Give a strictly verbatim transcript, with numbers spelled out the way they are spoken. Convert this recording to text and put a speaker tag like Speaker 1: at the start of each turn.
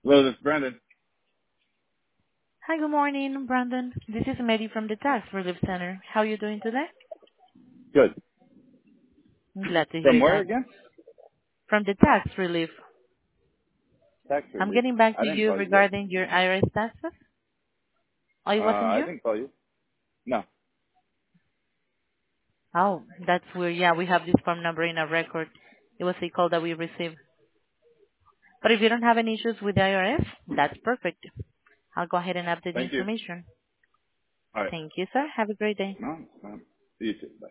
Speaker 1: Hello, this is Brandon.
Speaker 2: Hi, good morning, Brandon. This is Mary from the Tax Relief Center. How are you doing today?
Speaker 1: Good.
Speaker 2: I'm glad to
Speaker 1: From
Speaker 2: hear
Speaker 1: where
Speaker 2: that.
Speaker 1: again?
Speaker 2: From the Tax Relief,
Speaker 1: Tax
Speaker 2: I'm
Speaker 1: relief.
Speaker 2: getting back
Speaker 1: I
Speaker 2: to
Speaker 1: didn't
Speaker 2: you
Speaker 1: call you guys.
Speaker 2: regarding your I R S taxes. Oh,
Speaker 1: Uh,
Speaker 2: it wasn't
Speaker 1: I
Speaker 2: you?
Speaker 1: didn't call you. No.
Speaker 2: Oh, that's weird. Yeah, we have this phone number in our record. It was a call that we received. But if you don't have any issues with the I R S, that's perfect. I'll go ahead and update the
Speaker 1: Thank you.
Speaker 2: information.
Speaker 1: All right.
Speaker 2: Thank you, sir. Have a great day.
Speaker 1: No, it's fine. You too. Bye.